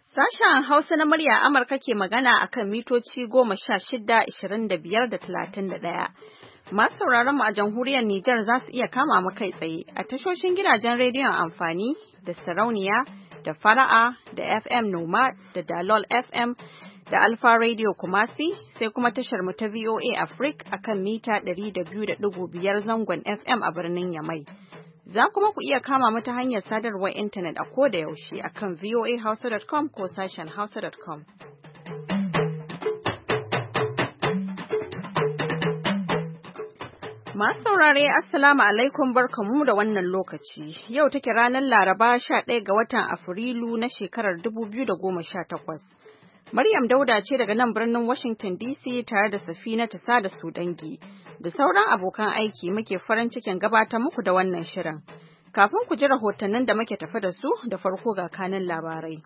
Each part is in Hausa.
Sashen Hausa na murya Amurka ke magana akan mitoci 16, 25 da 31. Masu sauraron mu a jamhuriyar Nijar za su iya kama mu kai tsaye a tashoshin gidajen rediyon amfani da sarauniya da fara'a da FM Noma da Dalol FM da Alfa Radio Kumasi sai kuma tashar mu ta VOA Africa akan mita 200.5 zangon FM a birnin Yamai. Za kuma ku iya kama mu ta hanyar sadarwar intanet a koda yaushe akan voahausa.com ko sashen hausa.com. Masu saurare Assalamu alaikum barkamu da wannan lokaci. Yau take ranar Laraba 11 ga watan Afrilu na shekarar 2018. Maryam Dauda ce daga nan birnin Washington DC tare da Safina Tasa da Sudangi. Da sauran abokan aiki muke farin cikin gabatar muku da wannan shirin. Kafin ku ji rahotannin da muke tafi da su da farko ga kanin labarai.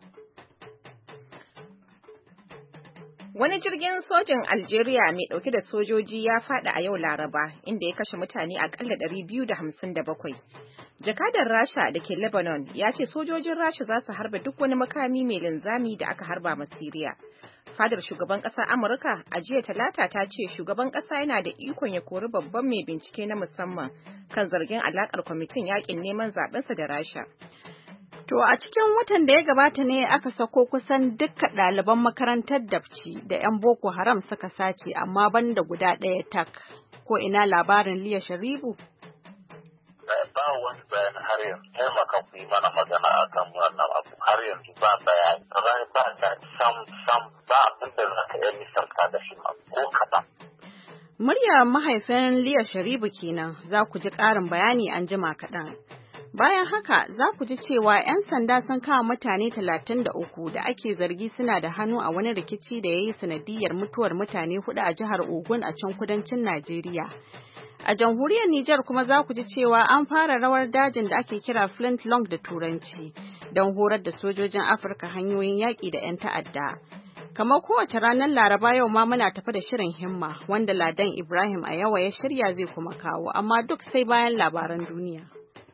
Wani jirgin sojin Algeria mai ɗauke da sojoji ya faɗi a yau Laraba, inda ya kashe mutane akalla 257. Jakadar Rasha da ke Lebanon ya ce sojojin Rasha za su harba duk wani makami mai linzami da aka harba ma Siriya. Fadar shugaban ƙasar Amurka a jiya Talata ta ce shugaban ƙasa yana da ikon ya kori babban mai bincike na musamman kan zargin alaƙar kwamitin yaƙin neman zaɓensa da Rasha. To a cikin watan da ya gabata ne aka sako kusan dukkan ɗaliban makarantar Dabci da 'yan Boko Haram suka sace amma banda guda ɗaya tak. Ko ina labarin Liya Sharibu? Ba wani bayani har yanzu taimaka ku yi mana magana a kan wannan abu har yanzu ba bayani. Rai ba da sam ba abin da za ka yi misalta da shi ko kaɗan. Muryar mahaifin Liya Sharibu kenan za ku ji ƙarin bayani an jima kaɗan. Bayan haka za ku ji cewa 'yan sanda sun kama mutane 33 da ake zargi suna da hannu a wani rikici da ya yi sanadiyar mutuwar mutane 4 a jihar Ogun a can kudancin Najeriya. A jamhuriyar Nijar kuma za ku ji cewa an fara rawar dajin da ake kira Flint Long da Turanci don horar da sojojin Afirka hanyoyin yaƙi da 'yan ta'adda. Kamar kowace ranar Laraba yau ma muna tafi da shirin himma wanda Ladan Ibrahim a yawa ya shirya zai kuma kawo amma duk sai bayan labaran duniya.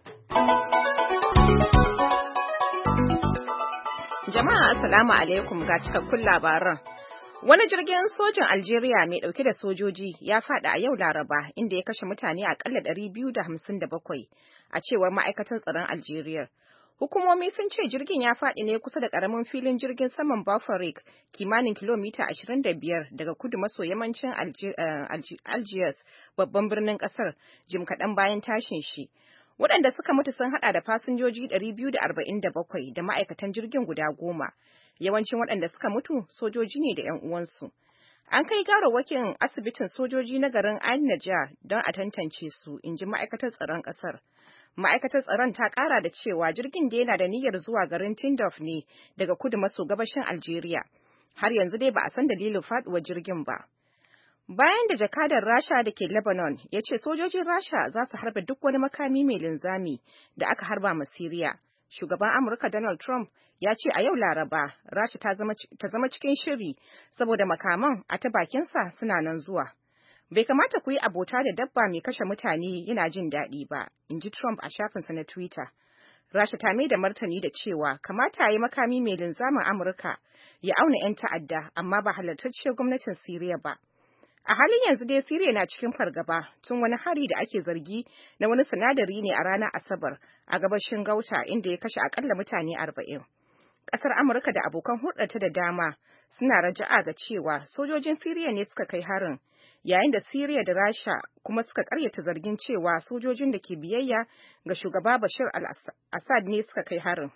Jama'a Assalamu alaikum ga cikakkun labaran. Wani jirgin sojin Algeria mai ɗauke da sojoji ya faɗi a yau Laraba inda ya kashe mutane akalla 257 a cewar ma'aikatan tsaron Algeria. Hukumomi sun ce jirgin ya faɗi ne kusa da ƙaramin filin jirgin saman Bafarik kimanin kilomita 25 daga kudu maso yammacin Algiers babban birnin ƙasar jim kaɗan bayan tashin shi. Waɗanda suka mutu sun haɗa da fasinjoji 247 da ma'aikatan jirgin guda 10. Yawancin waɗanda suka mutu sojoji ne da 'yan uwansu. An kai gawarwakin asibitin sojoji na garin Ain Najjar don a tantance su, in ji ma'aikatar tsaron ƙasar. Ma'aikatar tsaron ta ƙara da cewa jirgin da yana da niyyar zuwa garin Tindouf ne daga kudu maso gabashin Algeria. Har yanzu dai ba a san dalilin faɗuwar jirgin ba. Bayan da jakadar Rasha da ke Lebanon ya ce sojojin Rasha za su harba duk wani makami mai linzami da aka harba ma Siriya, shugaban Amurka Donald Trump ya ce a yau Laraba Rasha ta zama cikin shiri saboda makaman a ta bakinsa suna nan zuwa. Bai kamata ku yi abota da dabba mai kashe mutane yana jin daɗi ba, in ji Trump a shafinsa na Twitter. Rasha ta mai da martani da cewa kamata ya yi makami mai linzamin Amurka ya auna 'yan ta'adda amma ba halartacciyar gwamnatin Siriya ba. A halin yanzu dai Siriya na cikin fargaba tun wani hari da ake zargi na wani sinadari ne a ranar Asabar a gabashin Gauta inda ya kashe akalla mutane 40. Ƙasar Amurka da abokan hulɗarta da dama suna raja'a ga cewa sojojin Siriya ne suka kai harin, yayin da Siriya da Rasha kuma suka ƙaryata zargin cewa sojojin da ke biyayya ga shugaba Bashar al-Assad ne suka kai harin.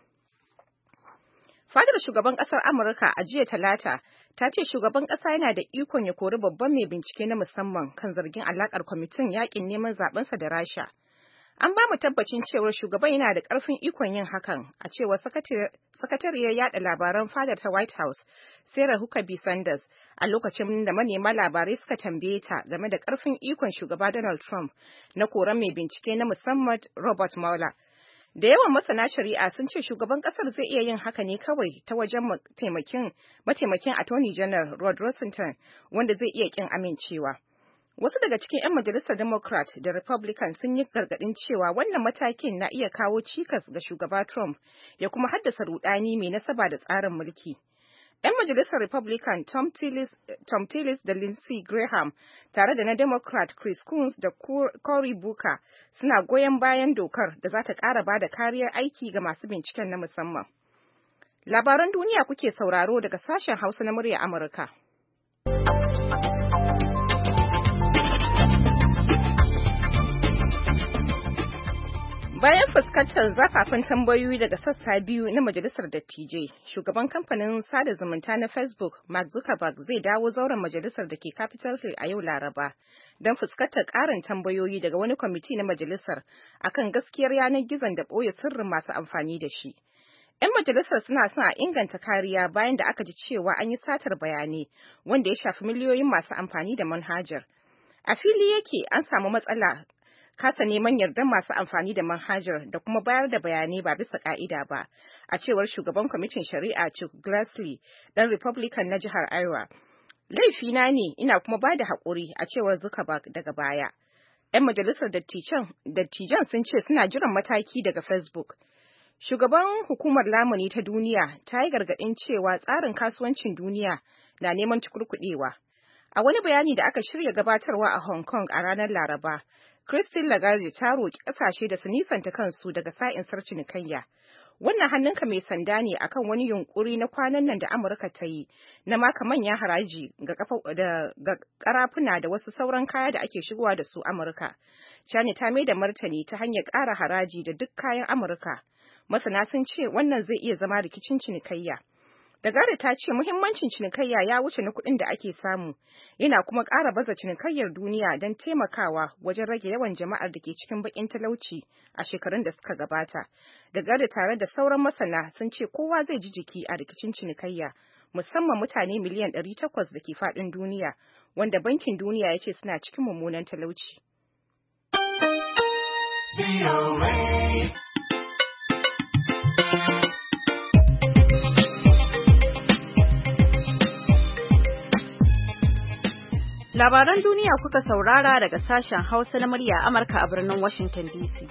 Fadar shugaban ƙasar Amurka a jiya Talata ta ce shugaban ƙasa yana da ikon ya kori babban mai bincike na musamman kan zargin alaƙar kwamitin yaƙin neman zaɓensa da Rasha. An ba mu tabbacin cewar shugaban yana da ƙarfin ikon yin hakan, a cewar sakatariyar yaɗa labaran fadar ta White House, Sarah Huckabee Sanders, a lokacin da manema labarai suka tambaye ta game da ƙarfin ikon shugaba Donald Trump na koran mai bincike na musamman Robert Mueller. Da yawan masana shari'a sun ce shugaban kasar zai iya yin haka ne kawai ta wajen mataimakin Attorney General Rod Rosenstein wanda zai iya kin amincewa. Wasu daga cikin 'yan majalisar Democrat da Republican sun yi gargaɗin cewa wannan matakin na iya kawo cikas ga shugaba Trump ya kuma haddasa rudani mai nasaba da tsarin mulki. 'Yan majalisar Republican Tom Tillis da Lindsey Graham tare da na Democrat Chris Coons da Cory Booker suna goyon bayan dokar da za ta ƙara ba da kariyar aiki ga masu binciken na musamman. Labaran duniya kuke sauraro daga sashen Hausa na murya Amurka. Bayan fuskantar zafafan tambayoyi daga sassa biyu na Majalisar Dattijai, shugaban kamfanin sada zumunta na Facebook, Mark Zuckerberg, zai dawo zauren majalisar da ke Capitol Hill a yau Laraba don fuskantar ƙarin tambayoyi daga wani kwamiti na majalisar akan gaskiyar yanar gizon da ɓoye sirrin masu amfani da shi. 'Yan majalisar suna son a inganta kariya bayan da aka ji cewa an yi satar bayanai wanda ya shafi miliyoyin masu amfani da manhajar. A fili yake an samu matsala kasa neman yardar masu amfani da manhajar da kuma bayar da bayanai ba bisa ka'ida ba, a cewar shugaban kwamitin shari'a Chuck Grassley, ɗan Republican na jihar Iowa. Laifina ne, ina kuma ba da haƙuri, a cewar Zuckerberg daga baya. 'Yan majalisar dattijan sun ce suna jiran mataki daga Facebook. Shugaban hukumar lamuni ta duniya ta yi gargaɗin cewa tsarin kasuwancin duniya na neman cikurkuɗewa. A wani bayani da aka shirya gabatarwa a Hong Kong a ranar Laraba, Christine Lagarde ta roƙi ƙasashe da su nisanta kansu daga sa'insar cinikayya. Wannan hannunka mai sanda ne akan wani yunƙuri na kwanan nan da Amurka ta yi na maka manyan haraji ga ƙarafuna da wasu sauran kaya da ake shigowa da su Amurka. China ta mai da martani ta hanyar ƙara haraji da duk kayan Amurka. Masana sun ce wannan zai iya zama rikicin cinikayya. Lagarde ta ce muhimmancin cinikayya ya wuce na kuɗin da ake samu, yana kuma ƙara baza cinikayyar duniya don taimakawa wajen rage yawan jama'ar da ke cikin baƙin talauci a shekarun da suka gabata. Lagarde tare da sauran masana sun ce kowa zai ji jiki a rikicin cinikayya, musamman mutane miliyan 800 da ke faɗin duniya, wanda Bankin Duniya ya ce suna cikin mummunan talauci. Labaran duniya kuka saurara daga sashen Hausa na murya Amurka a birnin Washington DC.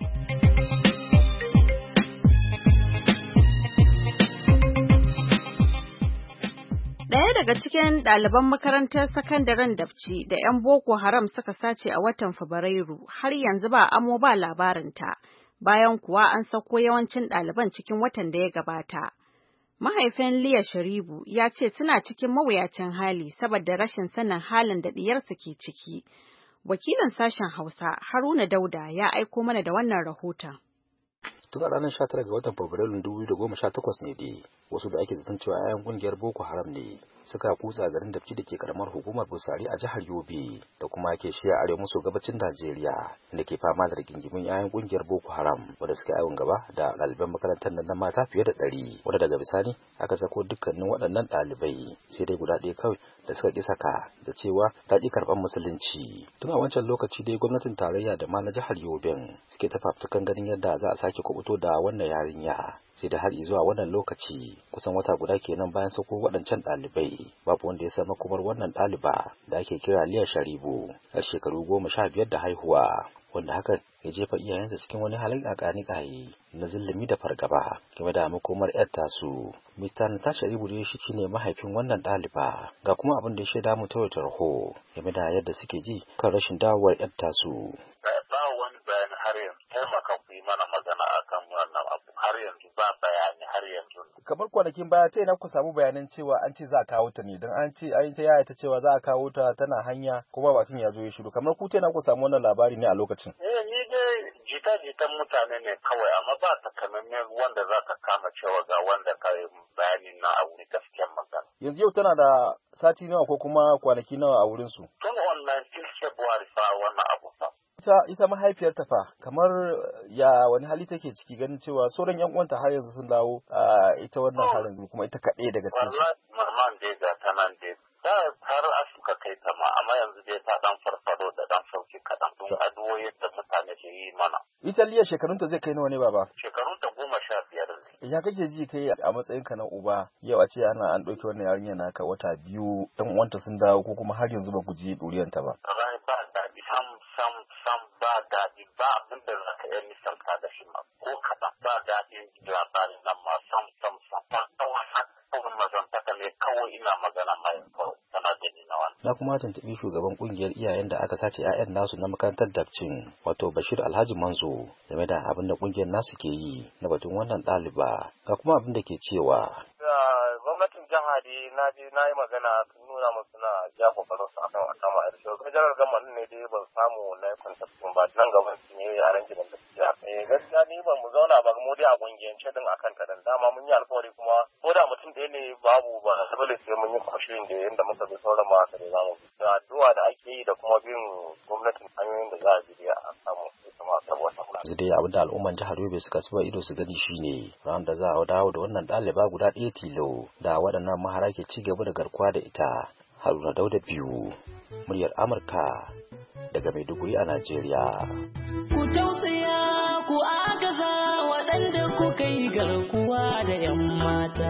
Ɗaya daga cikin ɗaliban makarantar sakandaren Dabci da 'yan Boko Haram suka sace a watan Fabrairu har yanzu ba amo ba labarinta, bayan kuwa an sako yawancin ɗaliban cikin watan da ya gabata. Mahaifin Liya Sharibu ya ce suna cikin mawuyacin hali saboda rashin sanin halin da ɗiyarsa ke ciki. Wakilin sashen Hausa Haruna Dauda ya aiko mana da wannan rahoton. Tun a ranar 19 ga watan Fabrairun 2018 ne dai wasu da ake zaton cewa 'ya'yan kungiyar Boko Haram ne suka kutsa garin Dabci da ke karamar hukumar Busari a jihar Yobe da kuma ke shiya arewa maso gabacin Najeriya da ke fama da rigingimin 'ya'yan kungiyar Boko Haram wanda suka yi gaba da ɗaliban makarantar nan na mata fiye da 100 wanda daga bisani aka sako dukkanin waɗannan ɗalibai sai dai guda ɗaya kawai da suka ƙi saka da cewa ta ƙi karɓar musulunci. Tun a wancan lokaci dai gwamnatin tarayya da ma na jihar Yoben suke ta fafutukan ganin yadda za a sake kubuto da wannan yarinya. Sai da har zuwa wannan lokaci kusan wata guda kenan bayan sako waɗancan ɗalibai babu wanda ya san makomar wannan ɗaliba da ake kira Liya Sharibu yar shekaru 15 da haihuwa, wanda hakan ya jefa iyayensa cikin wani halin ƙaƙani na zulumi da fargaba game da makomar yar tasu. Mr. Natasha Sharibu dai shi ne mahaifin wannan ɗaliba, ga kuma abin da ya shaida mu ta tarho game da yadda suke ji kan rashin dawowar yar tasu. Ba wani bayani har yanzu, taimaka ku yi mana magana akan wannan abu, har yanzu ba bayani har yanzu. Kamar kwanakin baya ta ina ku samu bayanan cewa an ce za a kawo ta ne, don an ce ta yaya ta cewa za a kawo ta tana hanya kuma batun ya zo ya shiru, kamar ku ta ina ku samu wannan labari ne a lokacin? Ni dai jita-jitan mutane ne kawai, amma ba takamaiman wanda za ka kama cewa ga wanda ka yi bayani na a wuri gaskiyar magana. Yanzu yau tana da sati nawa ko kuma kwanaki nawa a wurinsu? Tun on 19 February fa wannan abu fa. Ita mahaifiyarta fa kamar ya wani hali take ciki, ganin cewa sauran yan uwanta har yanzu sun dawo ita wannan har yanzu kuma ita kaɗai daga cikin su. Wallahi maman dai ga ta nan dai har asuka kai ta ma, amma yanzu dai ta dan farfado da dan sauki kaɗan don addu'o'i da mutane ke yi mana. Ita Liya shekarunta zai kai nawa ne baba? Shekarunta 15 ne. Ya kake ji kai a matsayinka na uba yau a ce an ɗauki wannan yarinya naka wata 2 ɗan uwanta sun dawo ko kuma har yanzu ba ku ji ɗuriyanta ba? Ba daɗi sam ba daɗi ba abin da za ka yi misalta da shi ma ko kaɗan ba daɗin labarin nan ma sam ba kawai mazantaka ne kawai ina magana mai kawai tana da ni na wani. Na kuma tuntuɓi shugaban ƙungiyar iyayen da aka sace 'ya'yan nasu na makarantar Dabcin wato Bashir Alhaji Manzo game da abin da ƙungiyar nasu ke yi na batun wannan ɗaliba ga kuma abin da ke cewa. Gwamnatin jiha dai na yi magana sun nuna musu na ja kokarin su akan a kama yar shugaban jihar gama ne dai ban samu na yi kwantattun ba nan gaban su ne yaran gidan da su gaskiya ni ban mu zauna ba mu dai a kungiyance din akan ta dan dama mun yi alkawari kuma ko da mutum ɗaya ne babu ba dole sai mun yi kwashirin da yanda muka bi sauran ma haka da zamu da addu'a da ake yi da kuma bin gwamnatin hanyoyin da za a bi a samu yanzu dai abin da al'umman jihar Yobe suka suba ido su gani shine ran da za a dawo da wannan ɗaliba guda ɗaya tilo da waɗannan mahara ke ci gaba da garkuwa da ita. Haruna Dauda biyu muryar Amurka daga Maiduguri a Najeriya. Ku tausaya ku agaza waɗanda kuka yi garkuwa da 'yan mata.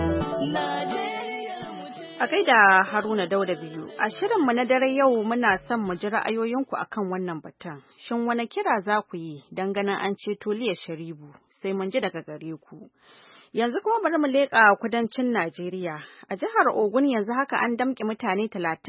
A gaida Haruna Dauda biyu, a shirinmu na dare yau muna son mu ji ra'ayoyinku akan wannan batun. Shin wani kira za ku yi don ganin an ceto Liya Sharibu? Sai mun ji daga gare ku. Yanzu kuma bari mu leƙa kudancin Najeriya. A jihar Ogun yanzu haka an damƙe mutane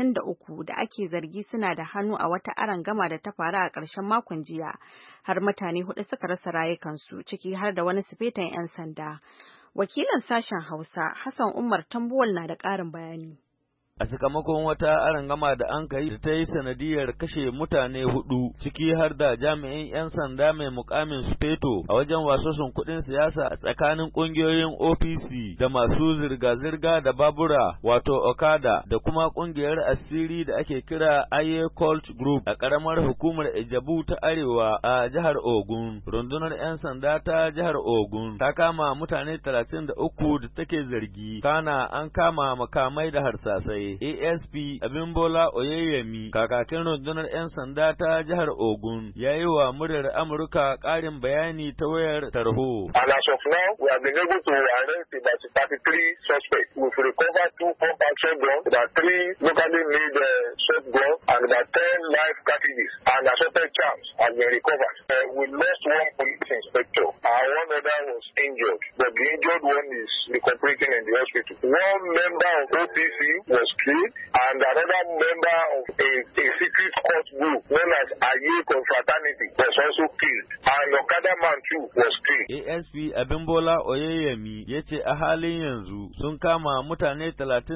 33 da ake zargi suna da hannu a wata arangama da ta faru a ƙarshen makon jiya. Har mutane 4 suka rasa rayukansu, ciki har da wani sufetan 'yan sanda. Wakilin sashen Hausa, Hassan Umar Tambuwal na da ƙarin bayani. A sakamakon wata arangama da an kai da ta yi sanadiyar kashe mutane 4 ciki har da jami'in 'yan sanda mai mukamin sufeto a wajen wasosin kuɗin siyasa a tsakanin ƙungiyoyin OPC da masu zirga-zirga da babura wato Okada da kuma ƙungiyar asiri da ake kira Aye Cult Group a ƙaramar hukumar Ijebu ta Arewa a jihar Ogun. Rundunar 'yan sanda ta jihar Ogun ta kama mutane 33 da take zargi, kana an kama makamai da harsasai. ASP Abimbola Oyeyemi kakakin rundunar 'yan sanda ta jihar Ogun ya yi wa muryar Amurka ƙarin bayani ta wayar tarho. And as of now, we have been able to arrest about 33 suspects. We've recovered 2 pump action guns, about 3 locally made shotguns, and about 10 live cartridges and assorted charms have been recovered. We lost 1 police inspector and 1 other was injured, but the injured one is recuperating in the hospital. 1 member of OPC was killed, and another member of a secret cult group known as Aye Confraternity was also killed, and Okada man too was killed. ASP Abimbola Oyeyemi ya ce a halin yanzu sun kama mutane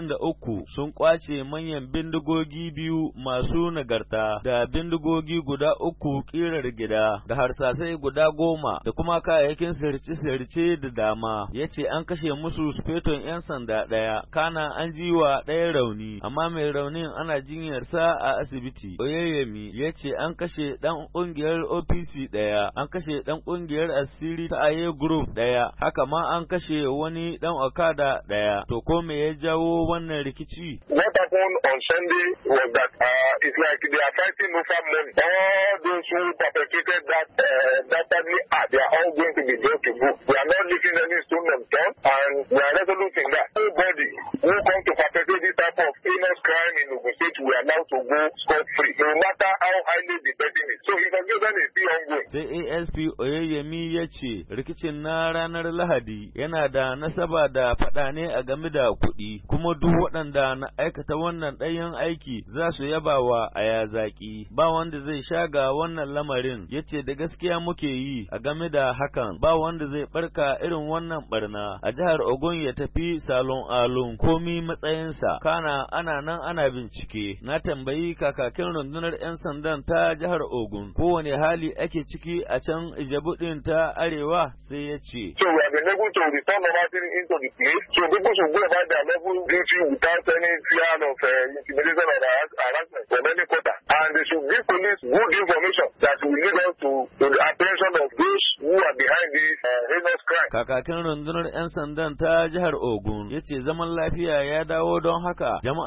33 sun kwace manyan bindigogi 2 masu nagarta da bindigogi guda 3 kirar gida da harsasai guda 10 da kuma kayayyakin sirce-sirce da dama. Ya ce an kashe musu sufeton 'yan sanda ɗaya, kana an ji wa ɗaya rauni, amma mai raunin ana jinyarsa a asibiti. Oyeyemi ya ce an kashe ɗan ƙungiyar OPC ɗaya, an kashe ɗan ƙungiyar asiri ta Aye Group ɗaya, haka ma an kashe wani ɗan Okada ɗaya. To ko me ya jawo wannan rikici? What happened on Sunday was that it's like they are fighting over money. All those who perpetrated that family act, they are all going to be brought to book. We are not leaving any stone unturned, and we are resolute in that. Nobody who come to perpetrate this type of heinous crime in Ogun State will be allowed to go scot-free, no matter how highly the person is. So investigation is still ongoing. Sai ASP Oyeyemi ya ce rikicin na ranar Lahadi yana da nasaba da faɗa ne a game da kuɗi, kuma duk waɗanda na aikata wannan ɗayan aiki za su yaba wa aya zaki. Ba wanda zai shaga wannan lamarin, ya ce da gaskiya muke yi a game da hakan, ba wanda zai barka irin wannan barna a jihar Ogun ya tafi salon alon komi matsayinsa, kana ana nan ana bincike. Na tambayi kakakin rundunar 'yan sandan ta jihar Ogun kowane hali ake ciki a can Ijebu ɗin ta Arewa, sai ya ce. So we have been able to return normality into the place, so people should go about their level duty without any fear of intimidation or harassment from any quarter. And they should give police good information that will lead us to the apprehension of those who are behind this heinous crime. Kakakin rundunar 'yan sandan ta jihar Ogun ya ce zaman lafiya ya dawo, don haka jama'a su ci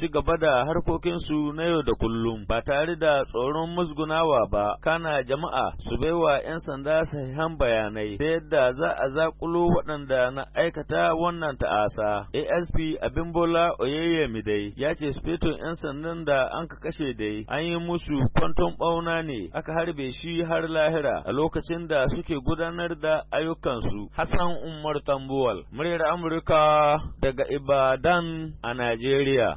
gaba da harkokinsu na yau da kullum ba tare da tsoron musgunawa ba, kana jama'a su baiwa 'yan sanda sahihan bayanai ta yadda za a zakulo waɗanda na aikata wannan ta'asa. ASP Abimbola Oyeyemi dai ya ce sufeton 'yan sandan da an ka kashe dai an yi musu kwanton ɓauna ne aka harbe shi har lahira a lokacin da suke gudanar da ayyukansu. Hassan Umar Tambuwal, muryar Amurka daga Ibadan a Najeriya.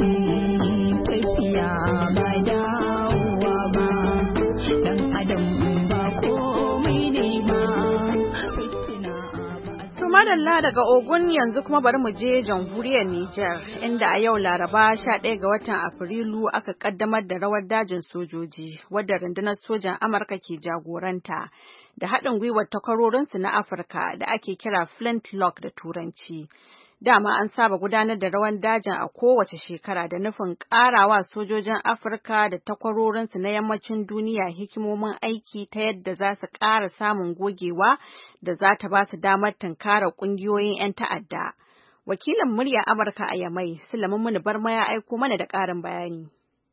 Madalla daga Ogun yanzu kuma bari mu je jamhuriyar Nijar inda a yau Laraba 11 ga watan Afrilu aka kaddamar da rawar dajin sojoji wadda rundunar sojan Amurka ke jagoranta da haɗin gwiwar takwarorinsu na Afirka da ake kira Flintlock da Turanci. Dama an saba gudanar da rawan dajin a kowace shekara da nufin ƙarawa sojojin Afirka da takwarorinsu na yammacin duniya hikimomin aiki ta yadda za su ƙara samun gogewa da za ta ba su damar tunkara ƙungiyoyin 'yan ta'adda. Wakilin murya Amurka a Yamai, Sulaiman Muni Barma ya aiko mana da ƙarin bayani.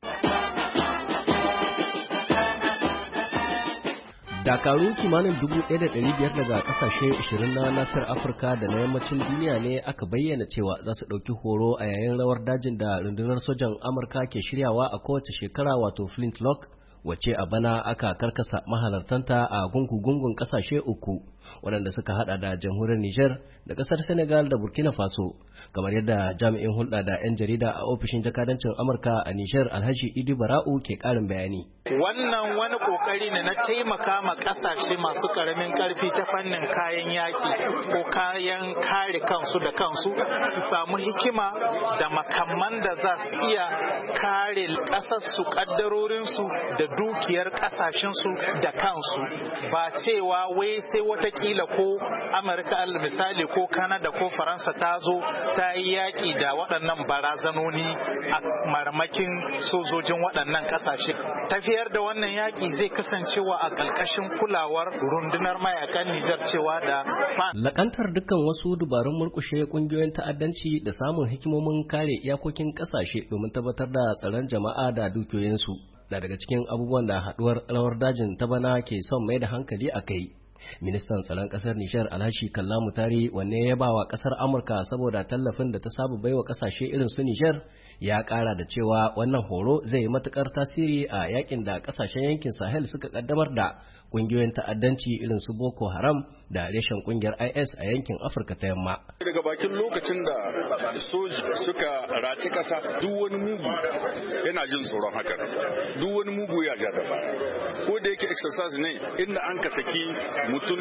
Dakaru kimanin 1,500 daga kasashe 20 na nafiyar Afirka da na yammacin duniya ne aka bayyana cewa za su ɗauki horo a yayin rawar dajin da rundunar sojan Amurka ke shiryawa a kowace shekara wato Flintlock, wacce a bana aka karkasa mahalartanta a gungun kasashe uku waɗanda suka hada da jamhuriyar Niger da ƙasar Senegal da Burkina Faso, kamar yadda jami'in hulɗa da 'yan jarida a ofishin jakadancin Amurka a Niger Alhaji Idi Bara'u ke ƙarin bayani. Wannan wani kokari ne na taimaka ma ƙasashe masu ƙaramin ƙarfi ta fannin kayan yaki ko kayan kare kansu da kansu su samu hikima da makamman da za su iya kare ƙasarsu, ƙaddarorinsu da dukiyar ƙasashensu da kansu, ba cewa wai sai watakila ko Amurka al misali ko Kanada ko Faransa ta zo ta yi yaƙi da waɗannan barazanoni a marmakin sojojin waɗannan ƙasashe. Tafiyar da wannan yaƙi zai kasancewa a ƙarƙashin kulawar rundunar mayakan Nijar cewa da lakantar dukkan wasu dubarun murƙushe ƙungiyoyin ta'addanci da samun hikimomin kare iyakokin ƙasashe domin tabbatar da tsaron jama'a da dukiyoyinsu na daga cikin abubuwan da haɗuwar rawar dajin ta bana ke son mai da hankali a kai. Ministan tsaron ƙasar Nijar Alhaji Kalla Mutari, wanne ya ba wa ƙasar Amurka saboda tallafin da ta saba baiwa ƙasashe irin su Nijar, ya ƙara da cewa wannan horo zai yi matuƙar tasiri a yakin da ƙasashen yankin Sahel suka ƙaddamar da ƙungiyoyin ta'addanci irin su Boko Haram da reshen ƙungiyar IS a yankin Afirka ta Yamma. Daga bakin lokacin da soji suka raci ƙasa, duk wani mugu yana jin tsoron hakan, duk wani mugu ya ja da baya. Ko da yake exercise ne inda an ka saki mutum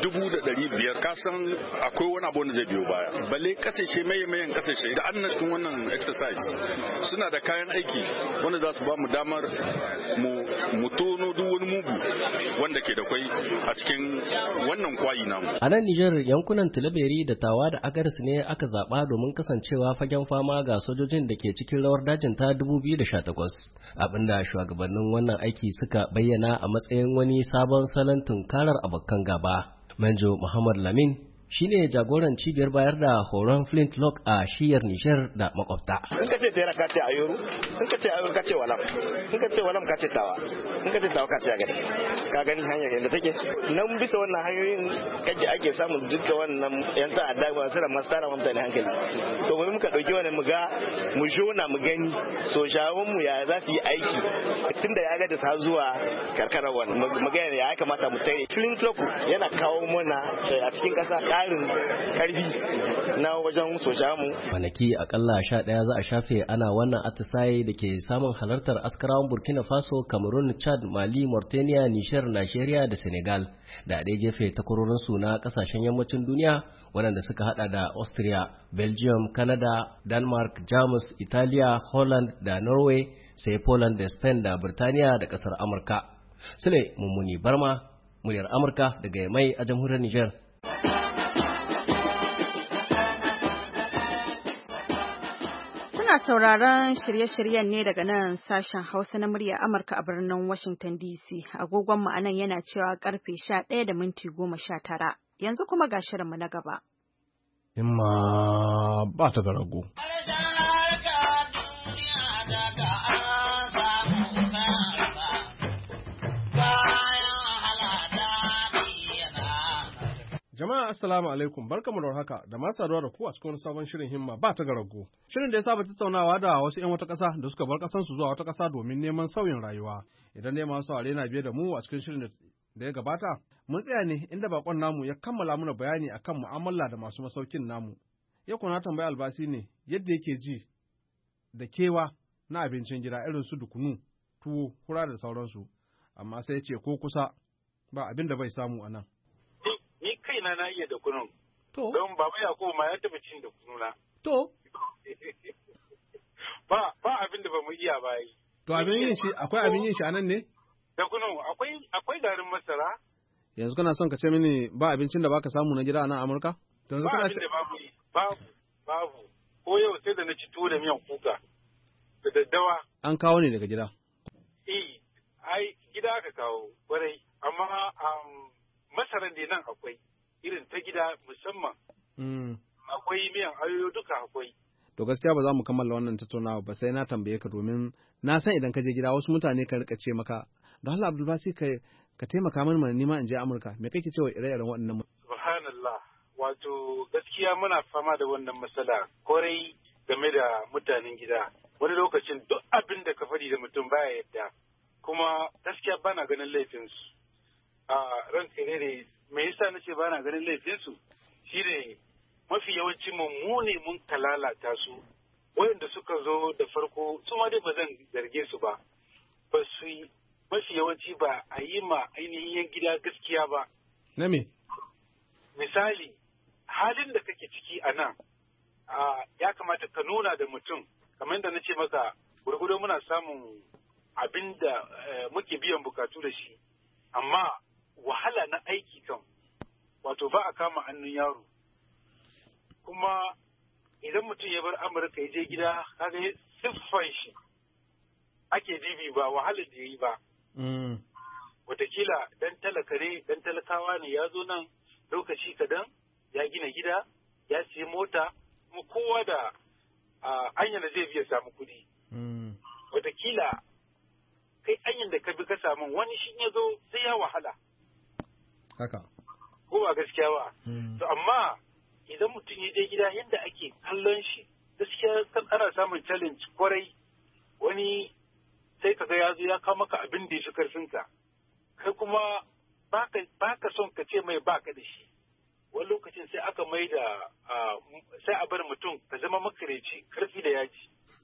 500,000, ka san akwai wani abu da zai biyo baya. Balle kasashe mayan kasashe da an cikin wannan exercise suna da kayan aiki wanda za su ba mu damar mu tono duk wani mugu wanda ke da kwai a cikin wannan kwayi namu. A nan Nijar yankunan Tilaberi da Tawa da Agadez ne aka zaba domin kasancewa fagen fama ga sojojin da ke cikin rawar dajin ta 2018, abinda shugabannin wannan aiki suka bayyana a matsayin wani sabon salon tunkarar abokan gaba. Manjo Muhammad Lamin shine jagoran cibiyar bayar da horon Flintlock a shiyar Nijar da makwabta. In ka ce tera ka ce Ayoru, in ka ce Ayoru ka ce Walam, in ka ce Walam ka ce Tawa, in ka ce Tawa ka ce Agadez. Ka gani hanyar yadda take. Nan bisa wannan hanyoyin kaje ake samun duka wannan yan ta'adda masu da masu tara mutane hankali. To mu muka dauki wannan mu jona mu gani so shawun mu ya za su yi aiki tunda ya Agadez har zuwa karkarar wannan mu ga ya kamata mu tare. Flintlock yana kawo mana a cikin kasa ƙarin ƙarfi na wajen sojamu. Kwanaki akalla 11 za a shafe ana wannan atisaye da ke samun halartar askarawan Burkina Faso, Cameroon, Chad, Mali, Mauritania, Niger, Nigeria da Senegal, da ɗaya gefe takwarorinsu na ƙasashen yammacin duniya waɗanda suka hada da Austria, Belgium, Canada, Denmark, Jamus, Italiya, Holland da Norway, sai Poland da Spain da Birtaniya da ƙasar Amurka. Sule Mummuni Barma, muryar Amurka daga Yamai a jamhuriyar Niger. Kuna sauraron shirye-shiryen ne daga nan sashen Hausa na murya Amurka a birnin Washington DC. Agogon mu anan yana cewa karfe 11:19. Yanzu kuma ga shirinmu na gaba. Himma ba ta da rago. Jama'a assalamu alaikum barkamu da haka da masu saduwa da ku a cikin sabon shirin himma ba ta garago. Shirin da ya saba tattaunawa da wasu 'yan wata ƙasa da suka bar ƙasansu zuwa wata ƙasa domin neman sauyin rayuwa. Idan ne masu saurare na biye da mu a cikin shirin da ya gabata, mun tsaya ne inda bakon namu ya kammala mana bayani akan mu'amala da masu masaukin namu. Yau kuna tambaya Albasi ne yadda yake ji da kewa na abincin gida irin su dukunu, tuwo, hura da sauransu. Amma sai ya ce ko kusa ba abin da bai samu a nan. Ni kaina na iya da kunun. To. Don Baba Yakubu ma ya taɓa cin da kununa. To. Ba abin da ba mu iya ba yi. To akwai abin yin shi a nan ne? Da kunun akwai garin masara. Yanzu kana son ka ce mini ba abincin da baka samu na gida a nan Amurka? Ba abin da babu yi. Babu. Ko yau sai da na ci tuwo da miyan kuka. Da daddawa. An kawo ne daga gida. Ai gida aka kawo kwarai. Amma masaran da nan akwai irin ta gida musamman. Akwai miyan ayoyo duka akwai. To gaskiya ba za mu kammala wannan tattaunawa ba sai na tambaye ka domin na san idan ka je gida wasu mutane ka rika ce maka don Allah Abdulbasi ka taimaka mani mana nima in je Amurka me kake cewa ire-iren waɗannan Subhanallah wato gaskiya muna fama da wannan matsala kwarai game da mutanen gida wani lokacin duk abin da ka faɗi da mutum baya yadda kuma gaskiya bana ganin laifinsu. Ranka ne me yasa nace ba na ganin laifinsu shine mafi yawanci mu ne mun kalalata su wayanda suka zo da farko su ma dai ba zan zarge su ba su mafi yawanci ba a yi ma ainihin yan gida gaskiya ba. Na me? Misali halin da kake ciki a nan ya kamata ka nuna da mutum kamar yadda na ce maka gurgudo muna samun abin da muke biyan bukatu da shi amma wahala na aiki kan wato ba a kama hannun yaro kuma idan mutum ya bar Amurka ya je gida kaga siffan shi ake dibi ba wahala da yayi ba watakila dan talaka ne dan talakawa ne ya zo nan lokaci kadan ya gina gida ya siya mota kuma kowa da hanyar da zai biya samu kuɗi watakila kai hanyar da ka bi ka samu wani shi ya zo sai ya wahala haka ko ba gaskiya ba to amma idan mutum ya je gida yadda ake kallon shi gaskiya ana samun challenge kwarai wani sai kaga ya zo ya kawo maka abin da ya fi karfinka kai kuma baka son ka ce mai baka da shi wani lokacin sai aka mai da sai a bar mutum ka zama makareci karfi da yaji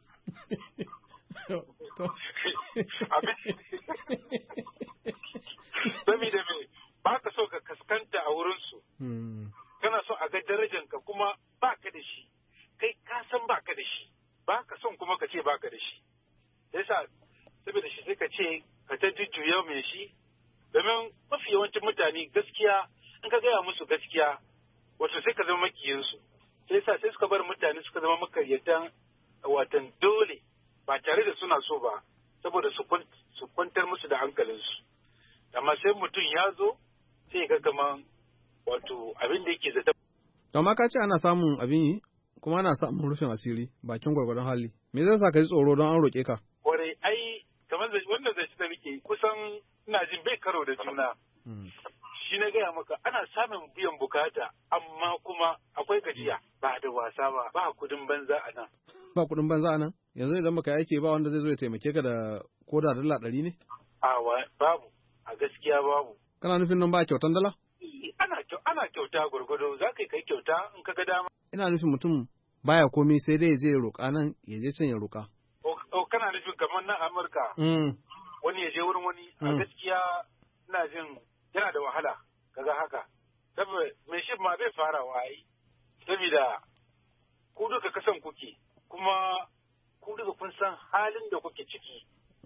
saboda me ba ka so ka kaskanta a wurinsu kana so a ga darajanka kuma ba ka da shi kai ka san ba ka da shi ba ka son kuma ka ce ba ka da shi yasa saboda shi sai ka ce ka ta jujjuya mai shi domin mafi yawancin mutane gaskiya in ka gaya musu gaskiya wato sai ka zama makiyinsu sai sa sai suka bar mutane suka zama makaryatan watan dole ba tare da suna so ba saboda su kwantar musu da hankalinsu amma sai mutum ya zo sai ga kaman wato abin da yake zata. To amma ka ce ana samun abin yi kuma ana samun rufin asiri bakin gwargwadon hali me zai sa ka ji tsoro don an roƙe ka? Kwarai ai kamar wannan zai da nake kusan ina jin bai karo da juna. Shi na gaya maka ana samun biyan bukata amma kuma akwai gajiya ba da wasa ba kudin banza a nan. Ba kudin banza a nan? Yanzu idan baka aiki ba wanda zai zo ya taimake ka da ko da dala 100 ne? Babu a gaskiya babu. Kana nufin nan ba kyautan dala? Ana kyauta gwargwado za ka kai kyauta in ka ga dama. Ina nufin mutum baya komai sai dai ya je ya roƙa nan ya je can ya roƙa. Kana nufin kamar nan Amurka. Wani ya je wurin wani a gaskiya ina jin yana da wahala kaga haka. Saboda mai shi ma bai farawa ai. Saboda ku duka kasan kuke kuma ku duka kun san halin da kuke ciki.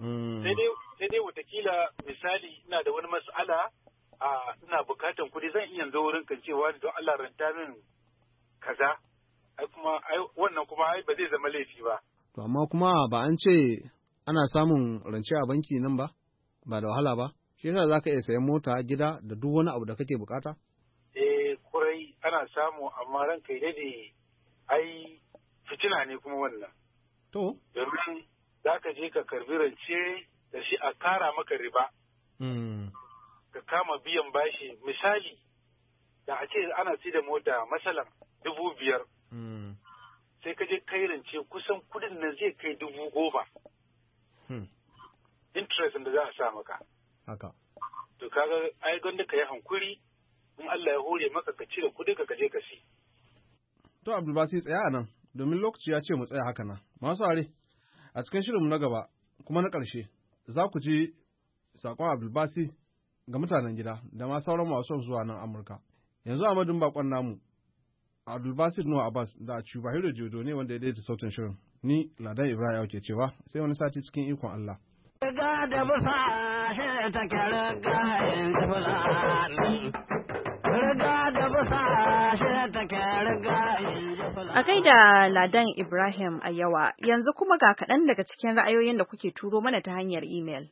Sai dai watakila misali ina da wani mas'ala ina bukatan kuɗi zan iya zo wurin kan cewa don Allah ranta min kaza kuma wannan kuma ba zai zama laifi ba. To amma kuma ba an ce ana samun rance a banki nan ba da wahala ba shi yasa zaka iya sayan mota gida da duk wani abu da kake bukata? Kurai ana samu amma ranka ya dade ai fitina ne kuma wannan. To domin zaka je ka karbi rance da shi a kara maka riba. Ka kama biyan bashi misali da a ce ana si da mota masalan 5,000 sai ka je kai rance kusan kudin nan zai kai 10,000 interest da za a sa maka haka to kaga ai gwanda ka yi hankuri in Allah ya hore maka ka cire kudi ka je ka si. To Abdulbasi tsaya a nan domin lokaci ya ce mu tsaya haka nan. Masu are a cikin shirinmu na gaba kuma na ƙarshe za ku ji saƙon Abdulbasi ga mutanen gida da ma sauran masu zuwa nan Amurka. Yanzu a madun bakon namu Abdulbasi Nuhu Abbas da Chubahiro Jodo ne wanda ya daidaita sautin shirin. Ni Ladan Ibrahim ke cewa sai wani sati cikin ikon Allah. Riga da busa shi ta kyar gayen fulani. Riga da busa shi ta kyar gayen fulani. A gaida Ladan Ibrahim a yawa, yanzu kuma ga kaɗan daga cikin ra'ayoyin da kuke turo mana ta hanyar imel.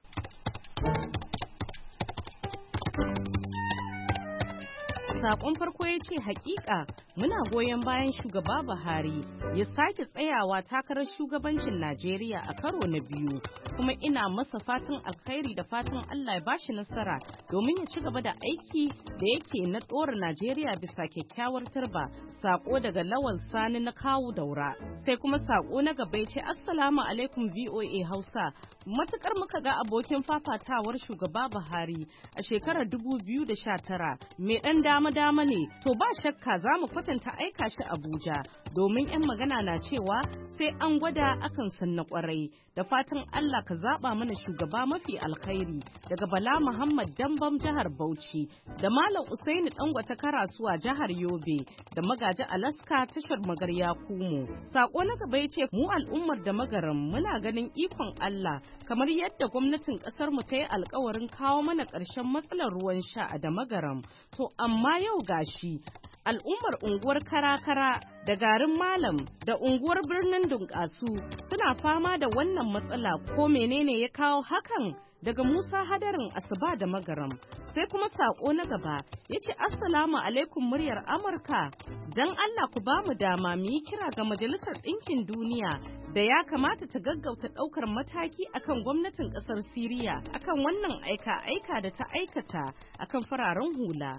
Sakon farko ya ce hakika muna goyon bayan shugaba Buhari ya sake tsayawa takarar shugabancin Najeriya a karo na biyu, kuma ina masa fatan alkhairi da fatan Allah ya bashi nasara domin ya ci gaba da aiki da yake na ɗora Najeriya bisa kyakkyawar turba. Sako daga Lawal Sani na Kawu Daura. Sai kuma sako na gaba ya ce Assalamu alaikum VOA Hausa. Matukar muka ga abokin fafatawar shugaba Buhari a shekarar 2019 mai ɗan dama ne, to ba shakka za mu kwatanta aika shi Abuja domin 'yan magana na cewa sai an gwada akan san na kwarai. Da fatan Allah ka zaba mana shugaba mafi alkhairi. Daga Bala Muhammad Dambam jihar Bauchi da Malam Usaini Dangwata Karasuwa jihar Yobe da Magaji Alaska tashar Magarya Kumo. Sako na gaba yace mu al'ummar da Magaram muna ganin ikon Allah kamar yadda gwamnatin kasar mu ta yi alkawarin kawo mana ƙarshen matsalar ruwan sha a da Magaram. To amma yau gashi al'ummar unguwar Karakara da garin Malam da unguwar birnin Dunkasu suna fama da wannan matsala, ko menene ya kawo hakan? Daga Musa Hadarin Asuba da Magaram. Sai kuma sako na gaba yace Assalamu alaikum muryar Amurka, dan Allah ku ba mu dama mu yi kira ga Majalisar Ɗinkin Duniya da ya kamata ta gaggauta ɗaukar mataki akan gwamnatin ƙasar Siriya akan wannan aika da ta aikata akan fararen hula.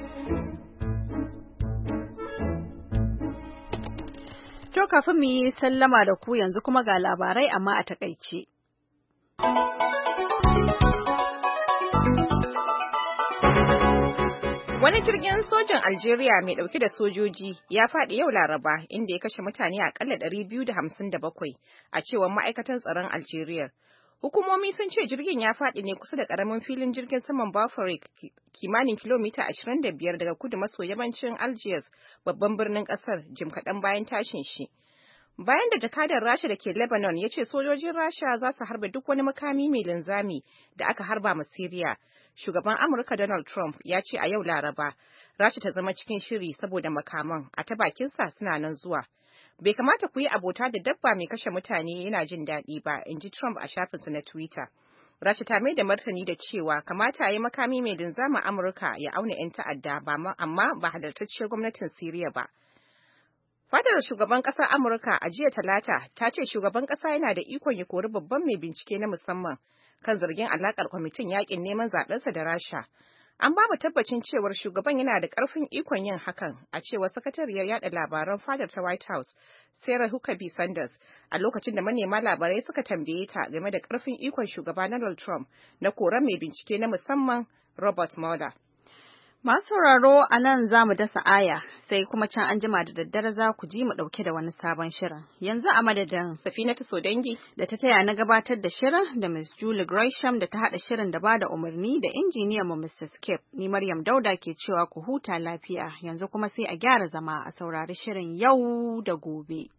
To kafin mu yi sallama da ku yanzu kuma ga labarai amma a takaice. Wani jirgin sojin Algeria mai dauke da sojoji ya faɗi yau Laraba inda ya kashe mutane akalla 257 a cewar ma'aikatan tsaron Algeria. Hukumomi sun ce jirgin ya faɗi ne kusa da ƙaramin filin jirgin saman Baforik kimanin kilomita 25 daga kudu maso yammacin Algiers, babban birnin ƙasar, jim kaɗan bayan tashin shi. Bayan da jakadar Rasha da ke Lebanon ya ce sojojin Rasha za su harba duk wani makami mai linzami da aka harba ma Syria, shugaban Amurka Donald Trump ya ce a yau Laraba, Rasha ta zama cikin shiri saboda makaman, a ta bakinsa suna nan zuwa. Bai kamata ku yi abota da dabba mai kashe mutane yana jin daɗi ba, in ji Trump a shafinsa na Twitter. Rasha ta mai da martani da cewa kamata ya yi makami mai linzamin Amurka ya auna 'yan ta'adda amma ba halartacciyar gwamnatin Syria ba. Fadar shugaban ƙasar Amurka a jiya Talata ta ce shugaban ƙasa yana da ikon ya kori babban mai bincike na musamman kan zargin alaƙar kwamitin yaƙin neman zaɓensa da Rasha. An ba mu tabbacin cewar shugaban yana da ƙarfin ikon yin hakan, a cewar sakatariyar yaɗa labaran fadar ta White House, Sarah Huckabee Sanders, a lokacin da manema labarai suka tambaye ta game da ƙarfin ikon shugaba Donald Trump na koren mai bincike na musamman Robert Mueller. Masu sauraro a nan za mu dasa aya, sai kuma can an jima da daddare za ku ji mu ɗauke da wani sabon shirin. Yanzu a madadin Safinatu Sodangi da ta taya na gabatar da shirin da Miss Julie Gresham da ta haɗa shirin da ba da umarni da injiniyan mu Mr. Skip. Ni Maryam Dauda ke cewa ku huta lafiya, yanzu kuma sai a gyara zama a saurari shirin yau da gobe.